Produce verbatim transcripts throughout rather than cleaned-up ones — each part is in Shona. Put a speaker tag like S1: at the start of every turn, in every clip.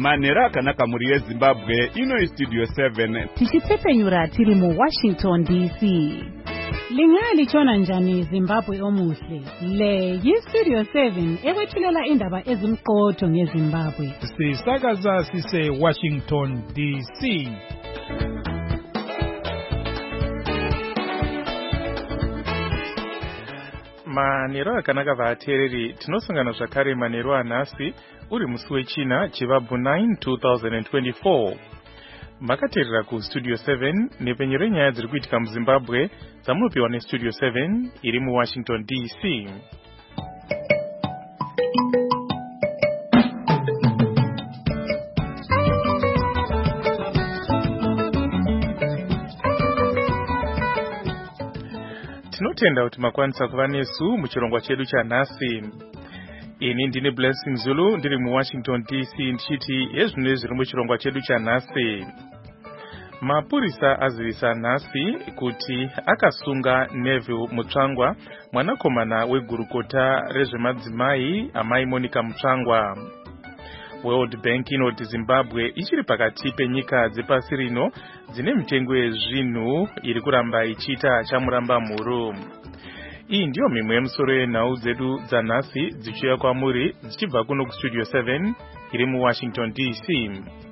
S1: Manera akanaka muri yeZimbabwe ino Studio seven.
S2: Tichipfepfenyura tiri mu Washington D C. Lingali chona njani Zimbabwe omuhle. Le yi Studio seven ekwethulela indaba ezimqotho ngeZimbabwe.
S3: Sisakaza sise Washington D C. Manero akanaka vatereri tinosangana zvakare manero anhasi uri musi wechina chivabvu nine two thousand twenty-four. Makaterera ku Studio seven nepenyero nyaya dziri kuitika muZimbabwe dzamunopiwa neStudio seven iri mu Washington D C. Tinotenda kuti makwanisa kuva nesu muchirongwa chedu chanhasi. Ini ndine Blessing Zulu ndiri mu Washington D C ndichiti yezvinhu zviri muchirongwa chedu chanhasi. Mapurisa azivisa nhasi kuti akasunga Neville Mutsvangwa, mwanakomana wegurukota rezvemadzimai amai Monica Mutsvangwa. World Bank inoti Zimbabwe ichiri pakati penyika dzepasi rino dzine mitengo yezvinhu iri kuramba ichiita chamuramba mhuru. Iyi ndiyo mimwe yemusoro yenhau dzedu dzanhasi dzichiuya kwamuri dzichibva kuno kuStudio seven iri mu Washington D C.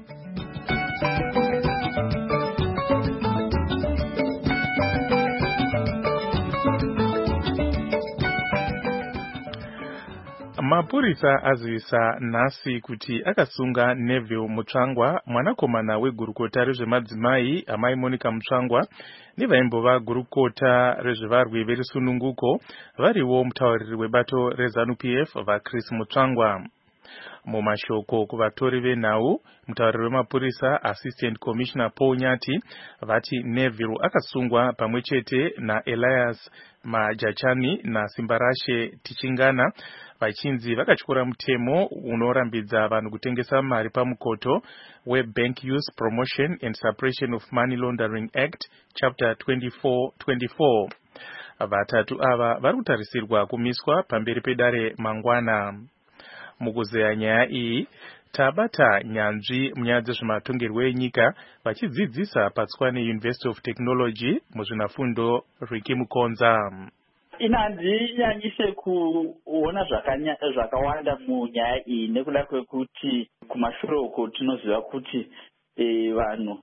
S3: Mapurisa azivisa nhasi kuti akasunga Neville Mutsvangwa, mwanakomana wegurukota rezvemadzimai amai Monica Mutsvangwa nevaimbova gurukota rezvevarwi verisununguko variwo mutauriri webato reZANU-P F vaChris Mutsvangwa. Mumashoko kuvatori venhau, mutauriri wemapurisa Assistant Commissioner Paul Nyati vati Neville akasungwa pamwe chete naElias Majachani naSimbarashe Tichingana vachinzi vakatyora mutemo unorambidza vanhu kutengesa mari pamukoto weBank Use Promotion and Suppression of Money Laundering Act Chapter twenty-four twenty-four. Vatatu ava vari kutarisirwa kumiswa pamberi pedare mangwana. Mukuzeya nyaya iyi tabata nyanzvi munyaya dzezvematongerwo enyika vachidzidzisa paTswane University of Technology muzvinafundo Ricky Mukonza.
S4: Inanzi nyanyise kuona zvakawanda munyaya iyi nekuda kwekuti kumashure uko tinoziva kuti e, vanhu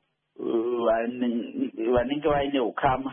S4: vanenge vaine ukama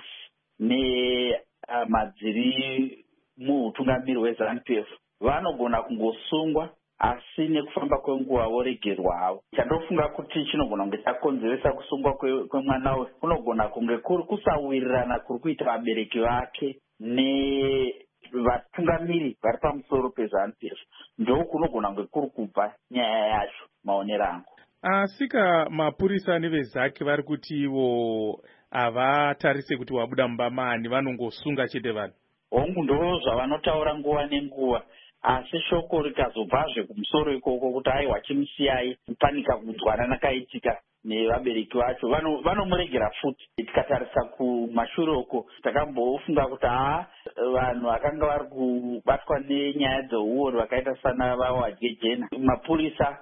S4: nemadziri muutungamiri weZANU-P F vanogona kungosungwa asi nekufamba kwenguva voregerwa havo. Chandofunga kuti chinogona kunge chakonzeresa kusungwa kwemwana uyu kunogona kunge kuri kusawirirana kuri kuita vabereki vake nevatungamiri vari pamusoro peZANU-P F. Ndo kunogona kunge kuri kubva nyaya yacho maonero angu.
S3: Asika mapurisa nevezake vari kuti ivo havatarise kuti wabuda mubamani vanongosunga chete vanhu.
S4: Hongu ndo zvavanotaura nguva nenguva. Asi shoko rikazobvazve kumusoro ikoko kuti aiwa chimusiyai panika kudzwana nakaitika nevabereki vacho vanomuregera futi. Tikatarisa kumashure uko takambofunga kuti haa vanhu vakanga vari kubatwa nenyaya dzeuori vakaita sana vaWadyejena, mapurisa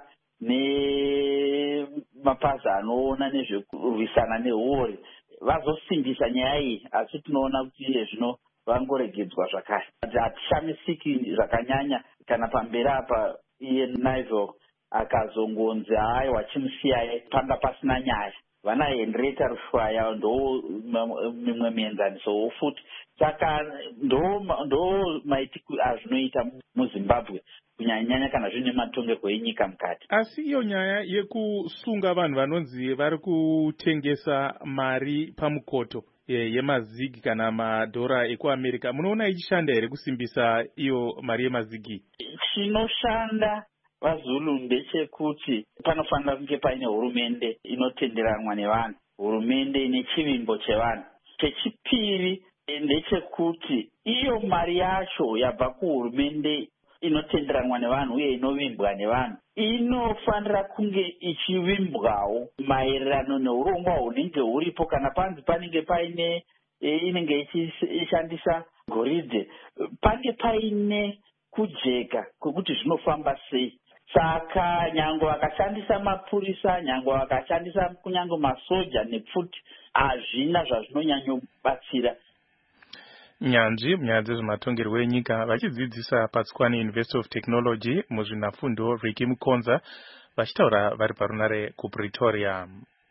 S4: nemapazi anoona nezvekurwisana neuori vazosimbisa nyaya iyi, asi tinoona kuti iye zvino vangoregedzwa zvakare. Hatishamisiki zvakanyanya kana pamberi apa iye Neville akazongonzi aiwa chimusiyai panga pasina nyaya. Vana Henrietta Rushwaya ndo mimwe mienzaniso futi. Saka ndo ndo maitiko azvinoita muZimbabwe kunyanya kana zvine matongerwo enyika mukati.
S3: Asi iyo nyaya yekusunga vanhu vanonzi vari kutengesa mari pamukoto yemazigi kana madhora ekuAmerica, munoona ichishanda here kusimbisa iyo mari yemazigi?
S4: Chinoshanda vaZulu ndechekuti panofanira kunge paine hurumende inotenderanwa nevanhu, hurumende ine chivimbo chevanhu. Chechipiri ndechekuti iyo mari yacho yabva kuhurumende inotenderanwa nevanhu uye inovimbwa nevanhu inofanira kunge ichivimbwawo maererano neurongwa hunenge huripo. Kana panzi panenge paine e, inenge ichishandisa goridhe, pange paine kujeka kwekuti zvinofamba sei. saka nyange vakashandisa mapurisa, nyange vakashandisa kunyange masoja nepfuti, hazvina zvazvinonyanyobatsira.
S3: Nyanzvi munyaya dzezvematongerwo enyika vachidzidzisa paTswane University of Technology muzvinafundo Ricky Mukonza vachitaura vari parunare kuPretoria.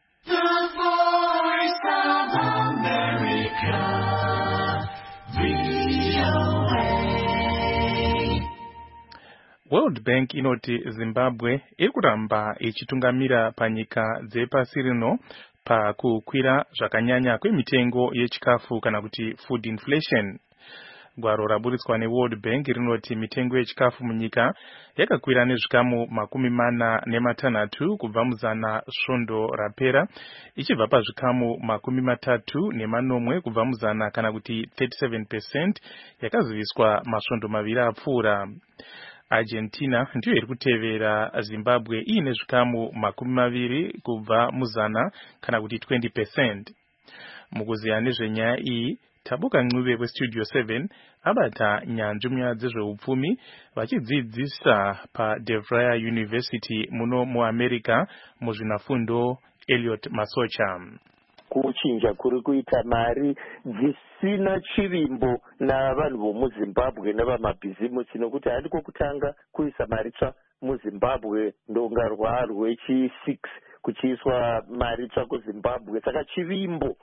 S3: World Bank inoti Zimbabwe iri kuramba ichitungamira panyika dzepasi rino pakukwira zvakanyanya kwemitengo yechikafu kana kuti food inflation. Gwaro raburitswa neWorld Bank rinoti mitengo yechikafu munyika yakakwira nezvikamu makumi mana nematanhatu kubva muzana svondo rapera, ichibva pazvikamu makumi matatu nemanomwe kubva muzana kana kuti thirty-seven percent yakaziviswa masvondo maviri apfuura. Argentina ndiyo iri kutevera Zimbabwe iine zvikamu makumi maviri kubva muzana kana kuti twenty percent. Mukuziya nezvenyaya iyi, Tabuka Ncube weStudio seven abata nyanzvi munyaya dzezveupfumi vachidzidzisa paDevere University muno muAmerica muzvinafundo Elliot Masocha.
S5: Kuchinja kuri kuita mari dzisina chivimbo navanhu vomuZimbabwe navamabhizimusi, nokuti handiko kutanga kuisa mari tsva muZimbabwe ndonga rwarwe chi-six kuchiiswa mari tsva kuZimbabwe. Saka chivimbo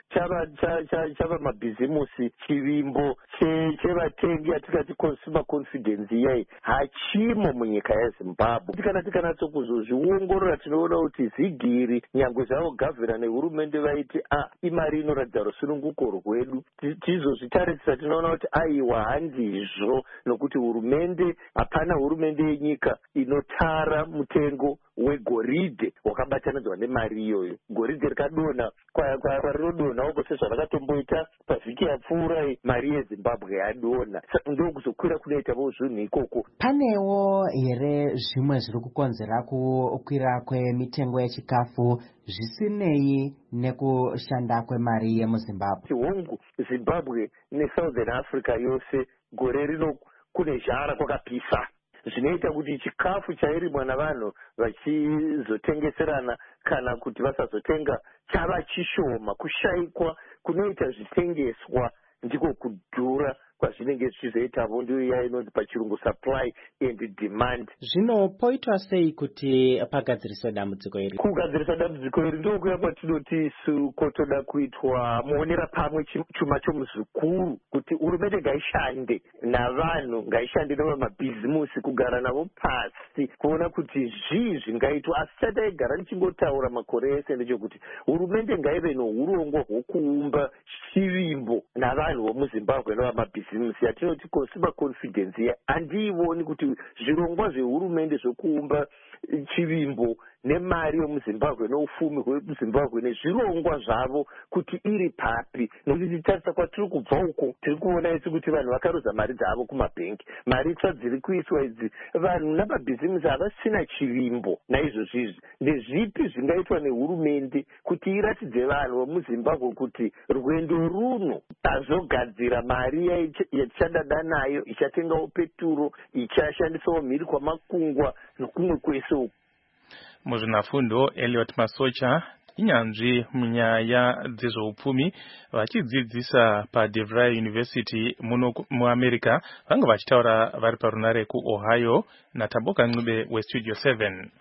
S5: chava mabhizimusi, chivimbo chevatengi atikati consumer confidence iyai hachimo munyika yeZimbabwe. Kana tikanatsokuzoZviongorora tinoona kuti zigiri nyangwe zvavo gavhera nehurumende vaiti a imari inoratidza rusununguko rwedu, tizozvitarisisa tinoona kuti aiwa handizvo, nokuti hurumende hapana hurumende yenyika inotara mutengo wegoridhe wakabatanidzwa nemari iyoyo. Goridhe rikadonha kwarinodonha uko sezvavakatomboita pavhiki yapfuura, mari yeZimbabwe yadonha. Saka ndokuzokwira kunoita vo zvinhu ikoko.
S6: Panewo here zvimwe zviri kukonzera kukwira kwemitengo yechikafu zvisinei nekushanda kwemari yemuZimbabwe?
S5: Hongu Zimbabwe neSouthern Africa yose gore rino kune zhara kwakapisa, zvinoita kuti chikafu chairimwa navanhu vachizotengeserana kana kuti vasazotenga chava chishoma. Kushayikwa kunoita zvitengeswa ndiko kudhura kwazvinenge zvichizoitavo, ndiyo iya inonzi pachirungu supply and demand.
S6: Zvino poitwa sei kuti pagadziriswa dambudziko iri?
S5: Kugadziriswa dambudziko iri ndokuya kwatinoti isu kotoda kuitwa muonera pamwe chuma chomuzvikuru, kuti hurumende ngaishande navanhu, ngaishande navamabhizimusi, kugara navo pasi kuona kuti zvii zvingaitwa. Asi chataigara tichingotaura makore ese ndechekuti hurumende ngaive nourongwa hwokuumba chivimbo navanhu vomuZimbabwe navamabhizimusi yatinoti consumer confidence ya. Handiioni kuti zvirongwa zvehurumende zvokuumba chivimbo nemari yomuZimbabwe noufumi hwemuZimbabwe nezvirongwa zvavo kuti iri papi. Nokuti titarisa kwatiri kubva uko tiri kuona isi kuti vanhu vakarodza mari dzavo kumabhengi. Mari tsva dziri kuiswa idzi, vanhu namabhizimusi havasina chivimbo. Naizvozvizvi ndezvipi zvingaitwa nehurumende kuti iratidze vanhu vomuZimbabwe kuti rwendo runo tazogadzira mari yatichadada nayo, ichatengawo peturo, ichashandisawo mhiri kwamakungwa nokumwe kwese uku.
S3: Muzvinafundo Elliot Masocha inyanzvi munyaya dzezveupfumi vachidzidzisa paDevere University muno muAmerica vanga vachitaura vari parunare kuOhio. naTaboka Ncube weStudio seven.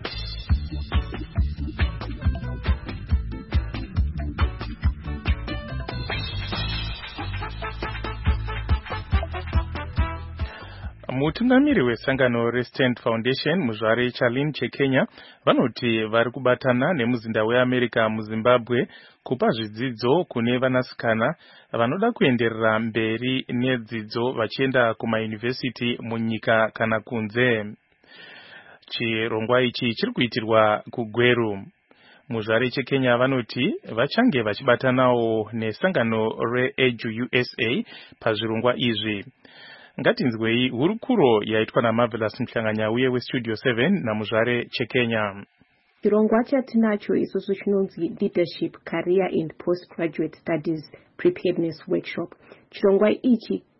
S3: Mutungamiri wesangano reStand Foundation muzvare Charlene cheKenya vanoti vari kubatana nemuzinda weAmerica muZimbabwe kupa zvidzidzo kune vanasikana vanoda kuenderera mberi nedzidzo vachienda kumayunivhesiti munyika kana kunze. Chirongwa ichi chiri kuitirwa kuGweru. Muzvare cheKenya vanoti vachange vachibatanawo nesangano reEdu U S A pazvirongwa izvi. Ngatinzwei hurukuro yaitwa naMarvelous Mhlanganyauye weStudio seven namuzvare cheKenya.
S7: Chirongwa chatinacho isusu chinonzi Leadership Career and Postgraduate Studies Preparedness Workshop. Chirongwa ichi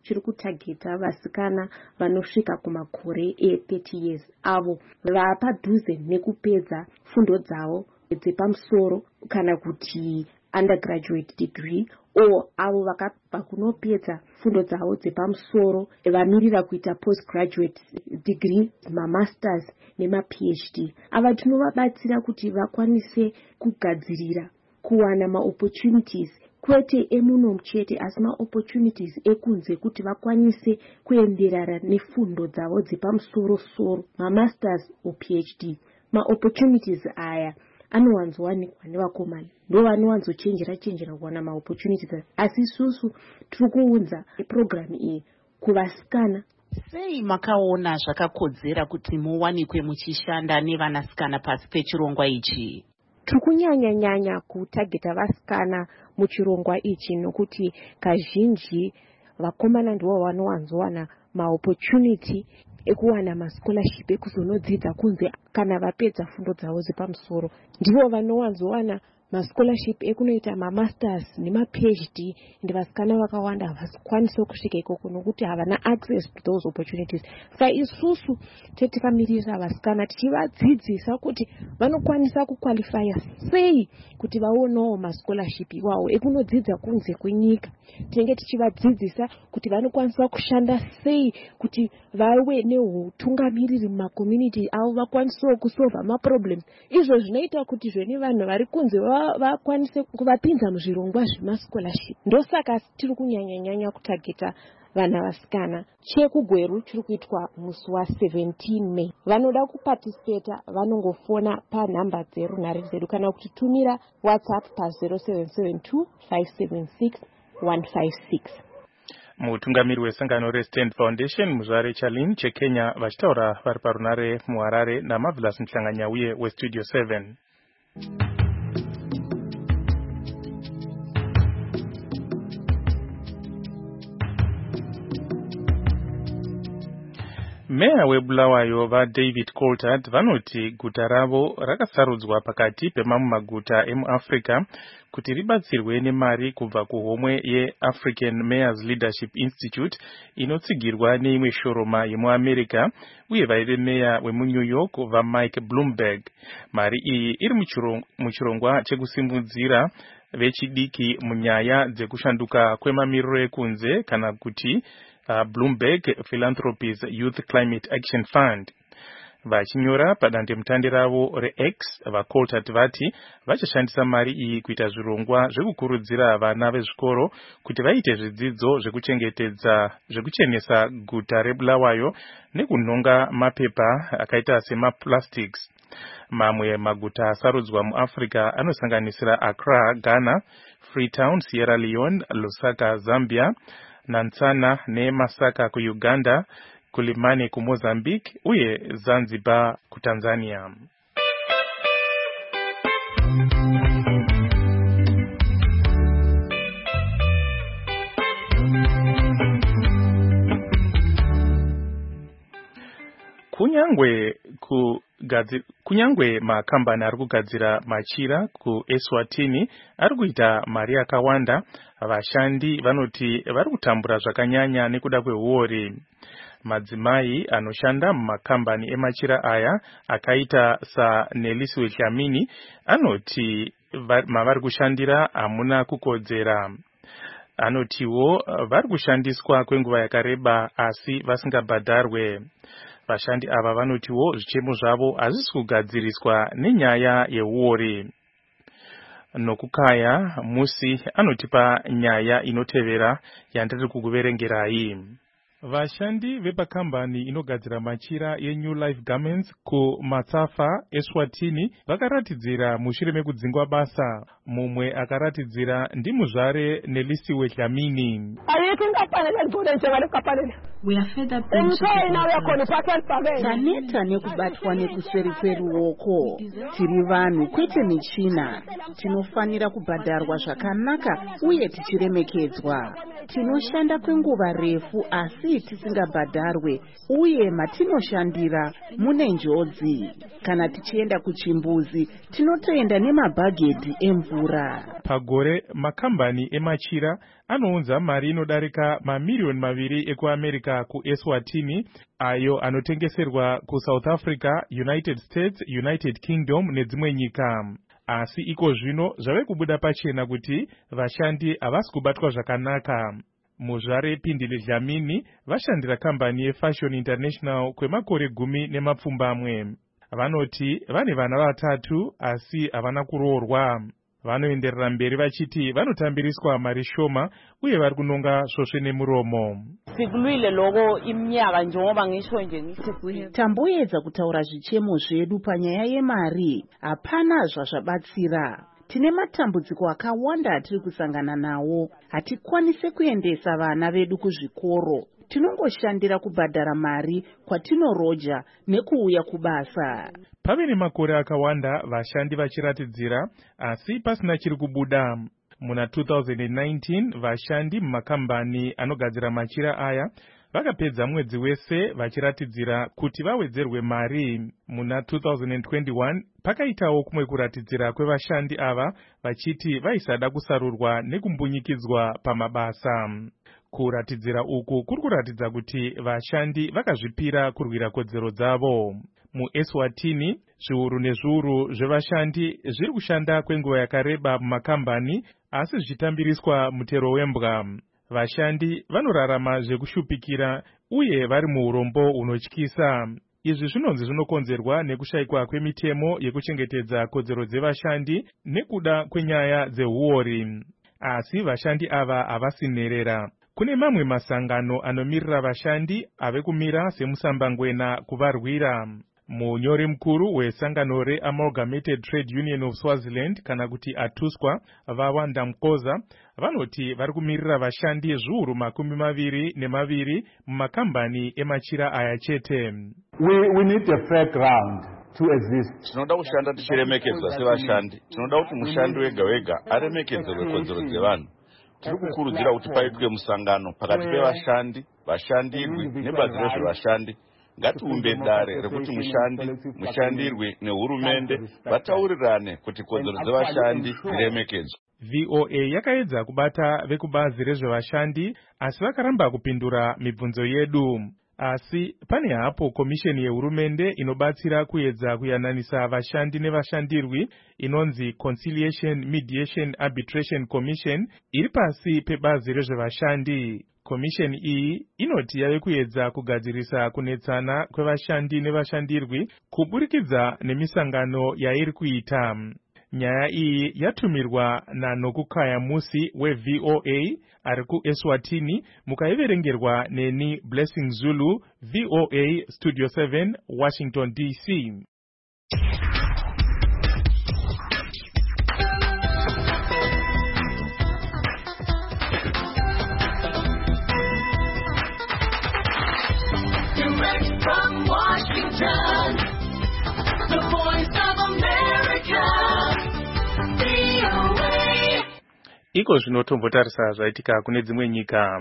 S7: chiri kutageta vasikana vanosvika kumakore e-thirty years avo vapadhuze nekupedza fundo dzavo dzepamusoro kana kuti undergraduate degree o avo vakabva kunopedza fundo dzavo dzepamusoro vamirira kuita postgraduate degree, mamasters nema-phd. Ava tinovabatsira kuti vakwanise kugadzirira kuwana ma-opportunities kwete emuno chete asi ma-opportunities ekunze kuti vakwanise kuenderana nefundo dzavo dzepamusoro soro, mamasters o phd. Ma-opportunities aya anowanzowanikwa nevakomana, ndo vanowanzochenjera chenjera kuwana ma-opportunities, asi isusu tiri kuunza program iyi kuvasikana.
S8: Sei makaona zvakakodzera kuti muwanikwe muchishanda nevanasikana pasi pechirongwa ichi?
S7: Tiri kunyanya-nyanya kutageta vasikana muchirongwa ichi nokuti kazhinji vakomana ndivo vanowanzowana ma-opportunity ekuwana ma-scholarship ekuzonodzidza kunze kana vapedza fundo dzavo dzepamusoro. Ndivo vanowanzowana ma-scholarship ekunoita ma-masters nema-phd, ndi vasikana vakawanda havakwanisi kusvika ikoko nokuti havana access to those opportunities. Saka isusu tetikamirira vasikana tichivadzidzisa kuti vanokwanisa kuqualifya sei kuti vaonewo ma-scholarship iwawo ekunodzidza kunze kwenyika. Tinenge tichivadzidzisa kuti vanokwanisa kushanda sei kuti vave neutungamiriri mumakommunity avo, vakwanisewo kusolva ma-problems. Izvo zvinoita kuti zvene vanhu vari kunze vakwanise kuvapinza muzvirongwa zvema-scholarship. Ndosaka tiri kunyanya-nyanya kutageta vana vasikana. Chekugweru chiri kuitwa musi wa seventeen May. Vanoda kuparticipata vanongofona panhamba dzerunhare dzedu kana kutitumira WhatsApp pa zero seven seven two five seven six one five six.
S3: Mutungamiri wesangano reStand Foundation Muzvare Charlene cheKenya vachitaura vari parunare muHarare naMarvelous Mhlanganya uye weStudio seven. Meya weBulawayo vaDavid Coulthard vanoti guta ravo rakasarudzwa pakati pemamwe maguta emuAfrica kuti ribatsirwe nemari kubva kuhomwe yeAfrican Mayors Leadership Institute inotsigirwa neimwe shoroma yemuAmerica uye vaive meya wemuNew York vaMike Bloomberg. Mari iyi iri muchirongwa chekusimudzira vechidiki munyaya dzekushanduka kwemamiriro ekunze kana kuti Uh, Bloomberg Philanthropies Youth Climate Action Fund. Vachinyora padandemutande ravo reX, vaCoulthard vati vachashandisa mari iyi kuita zvirongwa zvekukurudzira vana vezvikoro kuti vaite zvidzidzo zvekuchengetedza zvekuchenesa guta reBulawayo nekunhonga mapepa akaita semaplastics. Mamwe maguta asarudzwa muAfrica anosanganisira Accra, Ghana, Freetown, Sierra Leone, Lusaka, Zambia, Nansana neMasaka ku Uganda, Kulimane ku Mozambique uye Zanzibar ku Tanzania. Kunyangwe ku Gadzi, kunyangwe makambani ari kugadzira machira ku Eswatini ari kuita mari yakawanda, vashandi vanoti vari kutambura zvakanyanya nekuda kwehuori. Madzimai anoshanda mumakambani emachira aya akaita saNelisiwe Dlamini anoti mavari kushandira hamuna kukodzera. Anotiwo vari kushandiswa kwenguva yakareba asi vasingabhadharwe. Vashandi ava vanotiwo zvichemo zvavo hazvisi kugadziriswa nenyaya yehuori. Nokukaya musi anotipa nyaya inotevera yandiri kukuverengerai. Vashandi vepakambani inogadzira machira yeNew Life Garments ku Matsafa Eswatini vakaratidzira mushure mekudzingwa basa. Mumwe akaratidzira ndimuzvare Nelisiwe Dlamini.
S9: We are fed up taneta nekubatwa nekusweri kweruoko. Tiri vanhu kwete michina. Tinofanira kubhadharwa zvakanaka uye tichiremekedzwa. Tinoshanda kwenguva refu asi tisingabhadharwe uye matinoshandira mune njodzi. Kana tichienda kuchimbuzi tinotoenda nemabhagedhi emvura.
S3: Pagore makambani emachira anounza mari inodarika mamiliyoni maviri ekuamerica kuEswatini, ayo anotengeserwa kuSouth Africa, United States, United Kingdom nedzimwe nyika. Asi iko zvino zvave kubuda pachena kuti vashandi havasi kubatwa zvakanaka. Muzvare Pindile Dlamini vashandira kambani yeFashion International kwemakore gumi nemapfumbamwe. Vanoti vane vana vatatu asi havana kuroorwa. Vanoenderera mberi vachiti vanotambiriswa mari shoma uye vari kunonga svosve nemuromo.
S9: Sikulwile loko iminyaka njengoba ngisho nje ngithi tamboedza kutaura zvichemo zvedu panyaya yemari, hapana zvazvabatsira. Tine matambudziko akawanda atiri kusangana nawo. Hatikwanise kuendesa vana vedu kuzvikoro. Tinongoshandira kubhadhara mari kwatinoroja nekuuya kubasa.
S3: Pave nemakore akawanda vashandi vachiratidzira asi pasina chiri kubuda. Muna two thousand nineteen vashandi mumakambani anogadzira machira aya vakapedza mwedzi wese vachiratidzira kuti vawedzerwe mari. Muna two thousand twenty-one pakaitawo kumwe kuratidzira kwevashandi ava vachiti vaisada kusarurwa nekumbunyikidzwa pamabasa. Kuratidzira uku kuri kuratidza kuti vashandi vakazvipira kurwira kodzero dzavo. MuEswatini zviuru nezviuru zvevashandi zviri kushanda kwenguva yakareba mumakambani asi zvichitambiriswa mutero wembwa. Vashandi vanorarama zvekushupikira uye vari muurombo hunotyisa. Izvi zvinonzi zvinokonzerwa nekushayikwa kwemitemo yekuchengetedza kodzero dzevashandi nekuda kwenyaya dzeuori. Asi vashandi ava havasi nherera. Kune mamwe masangano anomirira vashandi ave kumira semusambangwena kuvarwira. Munyori mukuru wesangano reAmalgamated Trade Union of Swaziland kana kuti ATUSCWA Vawanda Mkoza vanoti vari kumirira vashandi zviuru makumi maviri nemaviri mumakambani emachira aya chete.
S10: We, we need a fair ground to exist.
S11: Tinoda kushanda tichiremekedzwa sevashandi. Tinoda kuti mushandi wega wega aremekedzerwe kodzero dzevanhu. Tiri kukurudzira kuti paitwe musangano pakati pevashandi, vashandirwi nebazi rezvevashandi. Ngatiumbe dare rekuti mushandi, mushandirwi nehurumende vataurirane kuti kodzero dzevashandi dziremekedzwe.
S3: V O A yakaedza kubata vekubazi rezvevashandi asi vakaramba kupindura mibvunzo yedu. Asi pane hapo komisheni yehurumende inobatsira kuedza kuyananisa vashandi nevashandirwi inonzi Conciliation Mediation Arbitration Commission iri pasi pebazi rezvevashandi. Komisheni iyi inoti yave kuedza kugadzirisa kunetsana kwevashandi nevashandirwi kuburikidza nemisangano yairi kuita. Nyaya iyi yatumirwa naNokukaya Musi weV O A ari kuEswatini, mukaiverengerwa neni Blessing Zulu, V O A Studio seven, Washington D C.
S12: Direct from Washington, the voice of America, V O A.
S3: Iko zvinotombotarisa zvaitika kune dzimwe nyika.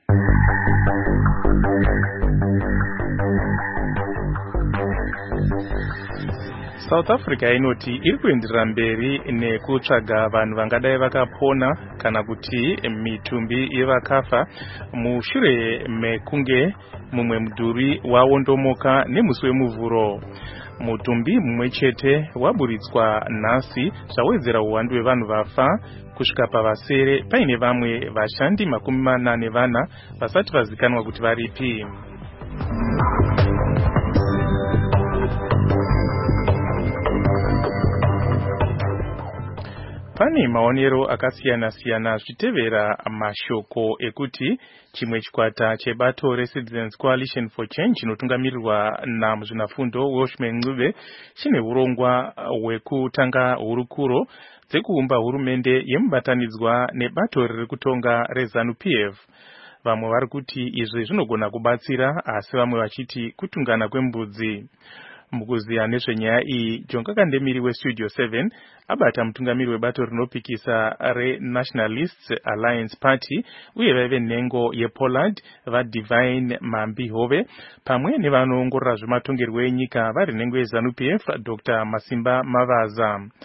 S3: South Africa inoti iri kuenderera mberi nekutsvaga vanhu vangadai vakapona kana kuti mitumbi yevakafa mushure mekunge mumwe mudhuri wawondomoka nemusi wemuvhuro. Mutumbi mumwe chete waburitswa nhasi zvawedzera uwandu hwevanhu vafa kusvika pavasere paine vamwe vashandi makumi mana nevana vasati vazikanwa kuti varipi. Pane maonero akasiyana-siyana zvichitevera mashoko ekuti chimwe chikwata chebato reCitizens Coalition for Change chinotungamirirwa namuzvinafundo Welshman Ncube chine urongwa hwekutanga hurukuro dzekuumba hurumende yemubatanidzwa nebato riri kutonga reZANU-P F. Vamwe vari kuti izvi zvinogona kubatsira asi vamwe vachiti kutungana kwembudzi. Mukuziya nezvenyaya iyi, Jonga Kandemiri weStudio seven abata mutungamiri webato rinopikisa reNationalists Alliance Party uye vaive nhengo yePollard vaDivine Mambi Hove pamwe nevanoongorora zvematongerwo enyika vari nhengo yeZANU-P F Doctor Masimba Mavaza.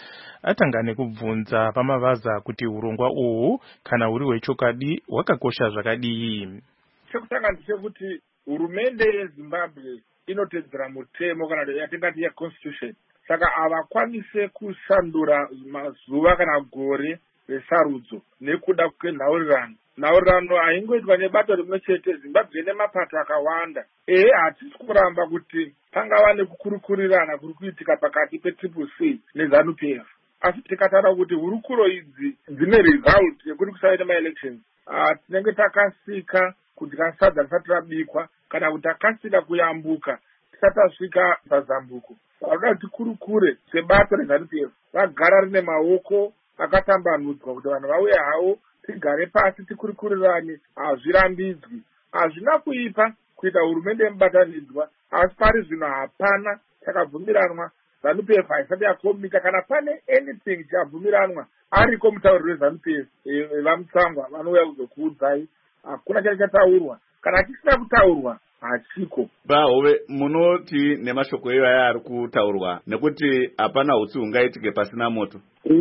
S3: atanga nekubvunza pamavaza kuti urongwa uhu kana uri hwechokwadi hwakakosha zvakadii.
S13: Chekutanga ndechekuti hurumende yeZimbabwe inotedzera mutemo kana yatingati yeconstitution, saka havakwanise kushandura mazuva kana gore resarudzo nekuda kwenhaurirano. Nhaurirano haingoitwa nebato rimwe chete. Zimbabwe ine mapato akawanda. Ehe, hatisi kuramba kuti pangava nekukurukurirana kuri kuitika pakati petriple C neZANU P F, asi tikataura kuti hurukuro idzi dzine result yekuti kusaite maelections, tinenge takasika kuti kasadza risati rabikwa kana kuti takasika kuyambuka tisati tasvika pazambuko. Vanoda kuti kurukure sebato reZANU P F vagara rine maoko akatambanudzwa kuti vanhu vauye havo tigare pasi tikurikurirane. Hazvirambidzwi, hazvina kuipa kuita hurumende yemubatanidzwa, asi pari zvino hapana chakabvumiranwa. ZANU P F haisati yakomika kana pane anything chabvumiranwa ariko mutauriro weZANU P F vamutsangwa vanouya kuzokuudzai. Hakuna chari chataurwa, kana chisina kutaurwa hachiko.
S11: Bahove, munoti nemashoko iwaya ari kutaurwa nekuti hapana utsi hungaitike pasina moto.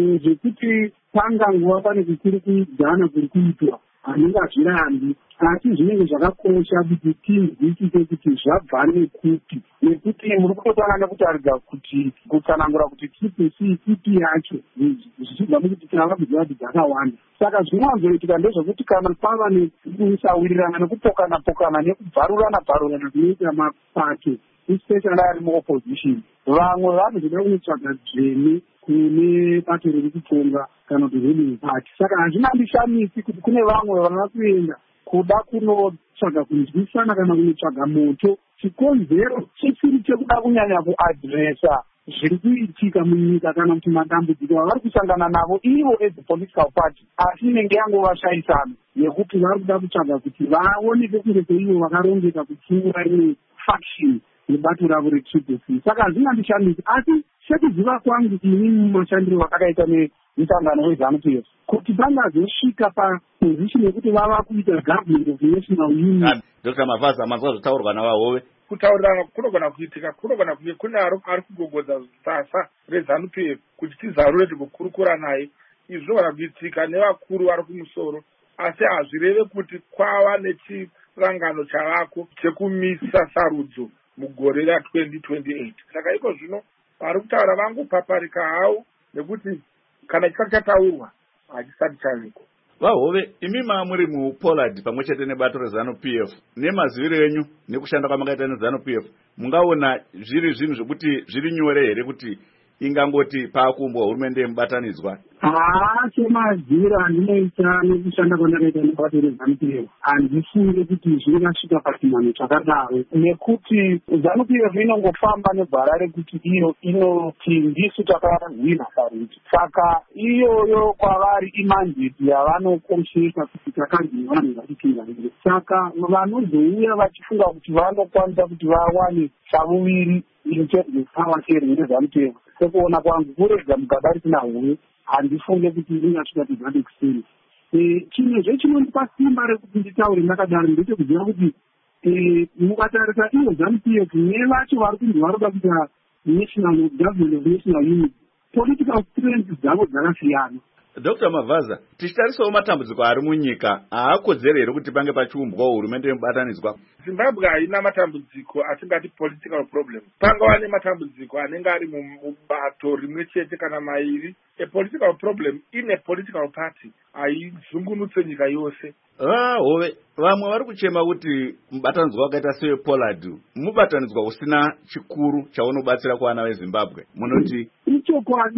S14: Zvekuti panga nguva pane kukurikudzana kuri kuitwa hanenge hazvirambi, asi zvinenge zvakakosha kuti tinzwisise kuti zvabva nekuti, nekuti muri kutotanga nekutaridza kuti kutsanangura kuti triple C ipi yacho zvichibva mukuti tinavabudza kuti dzakawanda. Saka zvinowanzoitika ndezvekuti kana pava nekusawirirana nekupokana-pokana nekubvarurana bvarurana zvinoita mapato especially ari muopposition, vamwe vanozoda kunotsvaga dzvene kune bato riri kutonga kana kuti ruling party. Saka hazvinandishamisi kuti kune vamwe vava kuenda kuda kunotsvaga kunzwisana kana kunotsvaga moto. Chikonzero chisiri chekuda kunyanya kuadresa zviri kuitika munyika kana kuti matambudziko avari kusangana navo ivo as a political party, asi inenge yangovashayisana nekuti vari kuda kutsvaga kuti vaoneke kunge seivo vakarongeka kupfuura rimwe faction nebato ravo retriple C. Saka hazvinandishamisi, asi sekuziva kwangu ini mumashandiro akakaita nemusangano weZANU P F kuti pangazosvika paposition yekuti vava kuita government of national union.
S11: Doctor Mavaza, mazwa zvotaurwa navahove.
S13: Kutaurirana kunogona kuitika, kunogona kunge kune ari kugogodza sasa reZANU P F kuti tizarure tigokurukura naye. Izvi zvinogona kuitika nevakuru vari kumusoro, asi hazvireve kuti kwava nechirangano chavako chekumisa sarudzo mugore ra-twenty twenty-eight. Saka iko zvino vari kutaura vangopaparika havo nekuti kana chisati chataurwa hachisati chaviko.
S11: Vahove, imi mamuri muPollard pamwe chete nebato reZANU P F, nemaziviro enyu nekushanda kwamakaita neZANU P F, mungaona zviri zvinhu zvokuti zviri nyore here kuti ingangoti paakuumbwa hurumende yemubatanidzwa?
S14: Haa, semaziviro andinoita nekushanda kwandakaita nebato reZANU P F handifunge kuti zvingasvika pachimhano chakadaro, nekuti ZANU P F inongofamba negwara rekuti iyo inoti ndisu takahwina sarudzo. Saka iyoyo kwavari imandate yavanokoshesa kuti takanzi vanhu vachipingarire. Saka vanozouya vachifunga kuti vanokwanisa kuti vawane chavuviri in terms of power sharing neZANU P F, sekuona kwangu kurega mugaba risina huwe, handifunge kuti ingasvika to that extent. Chimwezve chinondipa simba rekuti nditaure ndakadaro ndechekuziva kuti mukatarisa iyo ZANU P F nevacho vari kunzi vari kuda kuita national government of national unity, political strength dzavo dzakasiyana.
S11: Doctor Mavaza, tichitarisawo matambudziko ari munyika, haakodzeri here kuti pange pachiumbwa hurumende yemubatanidzwa?
S13: Zimbabwe haina matambudziko atingati political problem. Pangava nematambudziko anenge ari mubato rimwe chete kana mairi. A political problem in a political party haizungunutse nyika yose.
S11: Vahove, vamwe vari kuchema kuti mubatanidzwa wakaita sewePollard mubatanidzwa usina chikuru chaunobatsira kuvana veZimbabwe. Munoti
S14: ichokwadi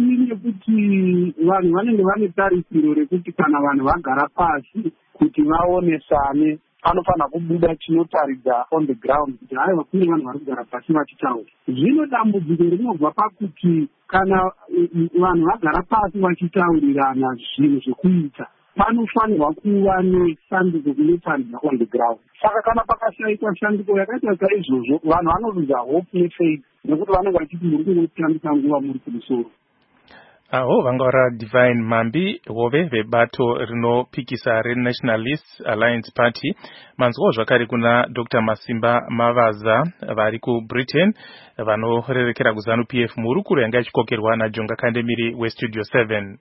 S14: nekuti vanhu vanenge vane tarisiro rekuti kana vanhu vagara pasi kuti vaonesane panofanira kubuda chinotaridza on the ground kuti haiwa kune vanhu vari kugara pasi vachitaura. Zvino dambudziko rinobva pakuti kana vanhu vagara pasi vachitaurirana zvinhu zvekuita panofanirwa kuva neshandiko kunotaridza on the ground. Saka kana pakashaikwa shandiko yakaita saizvozvo vanhu vanoludza hope nefaith nekuti vanenge vachiti muri kungotambisa nguva muri kumusoro.
S3: aho vangora Divine Mambi vove vebato rinopikisa reNationalist Alliance Party manzwa zvakare kuna Doctor Masimba Mavaza vari kuBritain vanorerekera kuZANU P F murukuru yanga ichikokerwa naJonga Kandemiri weStudio seven.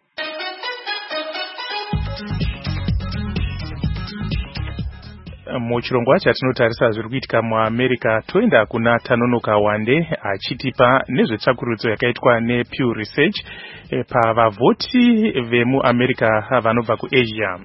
S3: Muchirongwa chatinotarisa zviri kuitika muAmerica toenda kuna Tanonoka Wande achitipa nezvetsvakurudzo yakaitwa nePew Research pavavhoti vemuAmerica vanobva kuAsia.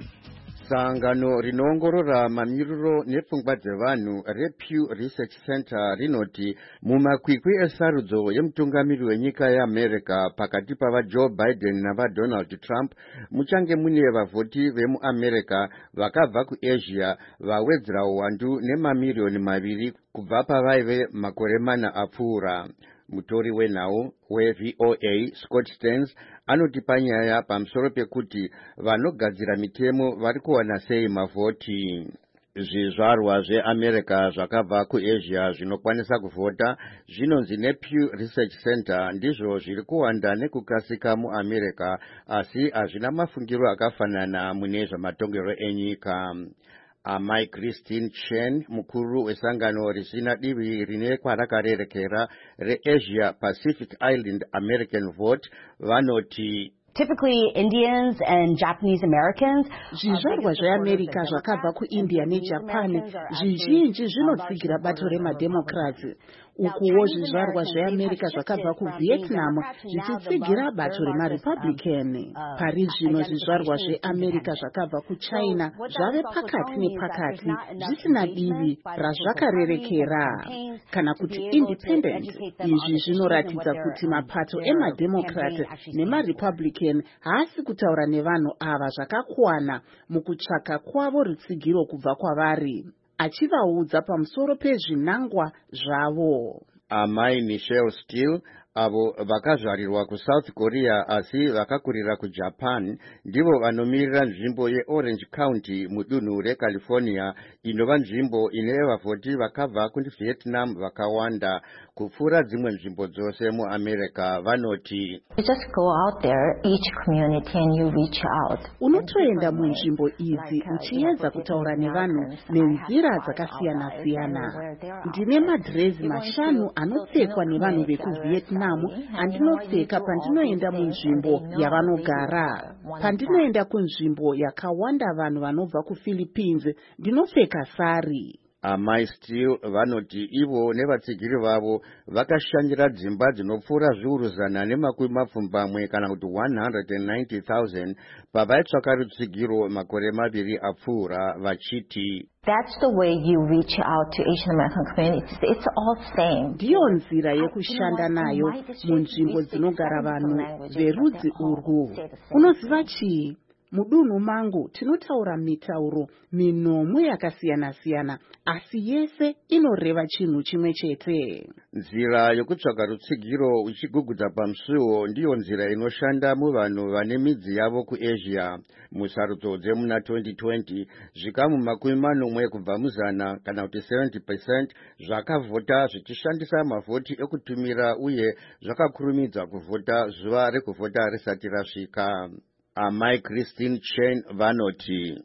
S15: Sangano rinoongorora mamiriro nepfungwa dzevanhu rePew Research Center rinoti mumakwikwi esarudzo yemutungamiri wenyika yeAmerica pakati pavaJoe Biden navaDonald Trump muchange mune vavhoti vemuAmerica vakabva kuAsia vawedzera uwandu nemamiriyoni maviri kubva pavaive makore mana apfuura. Mutori wenhau weV O A Scott Stearns anoti panyaya pamusoro pekuti vanogadzira mitemo vari kuwana sei mavhoti. Zvizvarwa zveAmerica zvakabva kuAsia zvinokwanisa kuvhota zvinonzi nePew Research Center ndizvo zviri kuwanda nekukasika muAmerica asi hazvina mafungiro akafanana mune zvamatongero enyika. Amai Christine Chen, mukuru wesangano risina divi rine kwarakarerekera reAsia Pacific Island American Vote, vanoti
S16: Typically, Indians and Japanese Americans.
S9: Zvizvarwa zveAmerica zvakabva kuIndia neJapan zvizhinji zvinotsigira bato remademocrats. Ukuwo zvizvarwa zveAmerica zvakabva kuVietnam zvichitsigira bato remaRepublican. Pari zvino zvizvarwa zveAmerica zvakabva kuChina zvave pakati nepakati zvisina divi razvakarerekera kana kuti independent. Izvi zvinoratidza kuti mapato emademocrat nemaRepublican haasi kutaura nevanhu ava zvakakwana mukutsvaka kwavo rutsigiro kubva kwavari, achivaudza pamusoro pezvinangwa zvavo.
S15: Amai Michelle Steele avo vakazvarirwa kuSouth Korea asi vakakurira kuJapan ndivo vanomirira nzvimbo yeOrange County mudunhu reCalifornia inova nzvimbo ine vavhoti vakabva kuVietnam vakawanda kupfuura dzimwe nzvimbo dzose muAmerica. Vanoti
S16: You just go out there, each community, and you reach out.
S9: Unotoenda munzvimbo idzi uchiedza kutaura nevanhu nenzira dzakasiyana-siyana. Ndine madhirezi mashanu anopfekwa nevanhu vekuVietnam andinopfeka pandinoenda munzvimbo yavanogara. Pandinoenda kunzvimbo yakawanda vanhu vanobva kuPhilippines ndinopfeka sari.
S15: Amai Steele vanoti ivo nevatsigiri vavo vakashanyira dzimba dzinopfuura zviuru zana nemakumi mapfumbamwe kana kuti one hundred ninety thousand pavaitsvaka rutsigiro makore maviri apfuura vachiti
S16: That's the way you reach out to Asian American communities. It's all same.
S9: Ndiyo nzira yekushanda nayo munzvimbo dzinogara vanhu verudzi urwu. Unoziva chii? Mudunhu mangu tinotaura mitauro minomwe yakasiyana-siyana asi yese inoreva chinhu chimwe chete.
S15: Nzira yokutsvaga rutsigiro uchigugudza pamusuwo ndiyo nzira inoshanda muvanhu vane midzi yavo kuAsia. Musarudzo dzemuna twenty twenty zvikamu makumi manomwe kubva muzana kana kuti seventy percent zvakavhota zvichishandisa mavhoti ekutumira uye zvakakurumidza kuvhota zuva rekuvhota risati rasvika. Amai Christine Chen vanoti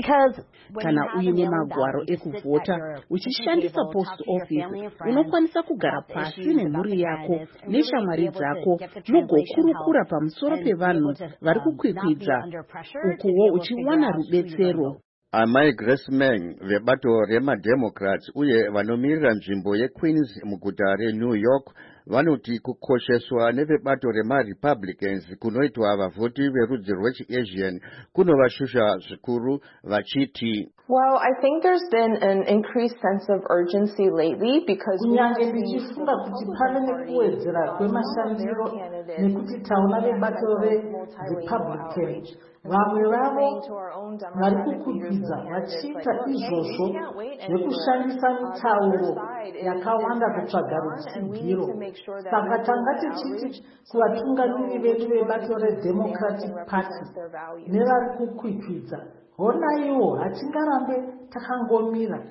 S9: kana uine magwaro ekuvhota uchishandisa post office unokwanisa kugara pasi nemhuri yako neshamwari dzako mugokurukura pamusoro pevanhu vari kukwikwidza ukuwo uchiwana rubetsero.
S15: Amai Grace Meng vebato remademocrats uye vanomirira nzvimbo yeQueens muguta reNew York vanoti kukosheswa nevebato remaRepublicans kunoitwa vavhoti verudzi rwechiAsian kunovashusha zvikuru vachiti
S17: Well, I think there's been an increased sense of urgency lately because
S18: kunyange ndichifunga kuti pane nekuwedzera kwemashandiro nekuti tauna vebato reRepublican vamwe vavo vari kukwidza vachiita izvozvo zvekushandisa mitauro yakawanda kutsvaga rutsigiro. Saka tanga tichiti kuvatungamiri vedu vebato reDemocratic Party nevari kukwikwidza honaiwo hatingarambe takangomira.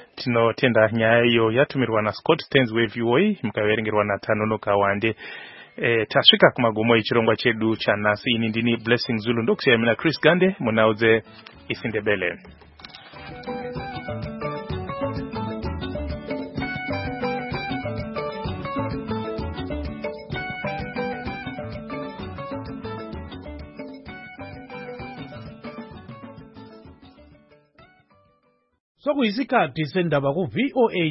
S3: Tinotenda nyaya iyo yatumirwa naScott Stearns weV O A mukaverengerwa naTanonoka Wande. Eh, tasvika kumagumo echirongwa chedu chanhasi. Ini ndini Blessing Zulu ndokusiyamira Chris Gande munaudze isindebele.
S19: Sokuyisikhathi sendaba ku V O A